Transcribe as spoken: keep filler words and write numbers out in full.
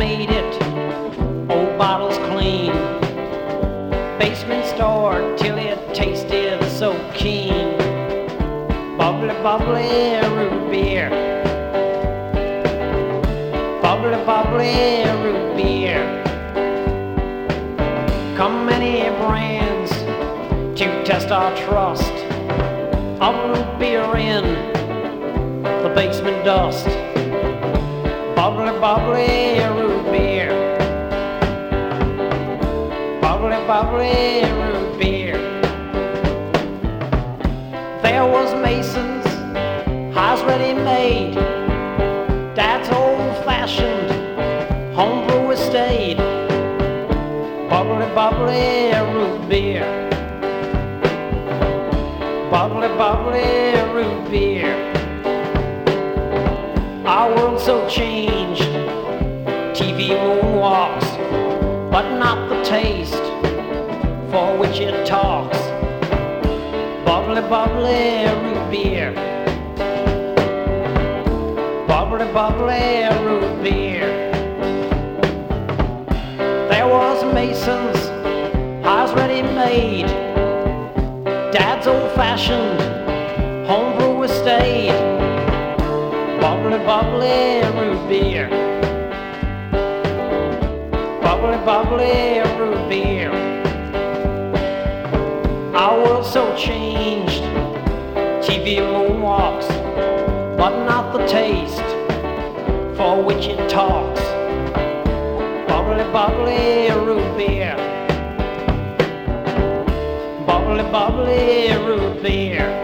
made it, old bottles clean. Basement store till it tasted so keen. Bubbly, bubbly root beer. Bubbly, bubbly root beer. Come many brands to test our trust of root beer in the basement dust. Bubbly, bubbly root beer. Bubbly, bubbly root beer. There was Mason's, High's Ready Made, Dad's old-fashioned homebrew estate. Bubbly, bubbly root beer. Bubbly, bubbly root beer. Our world's so changed, T V moonwalks, but not the taste for which it talks. Bubbly, bubbly root beer. Bubbly, bubbly root beer. There was Mason's, High's Ready Made, Dad's old-fashioned homebrew estate. Bubbly, bubbly root beer. Bubbly, bubbly root beer. Our world's so changed, T V moonwalks, but not the taste for which it talks. Bubbly, bubbly root beer. Bubbly, bubbly root beer.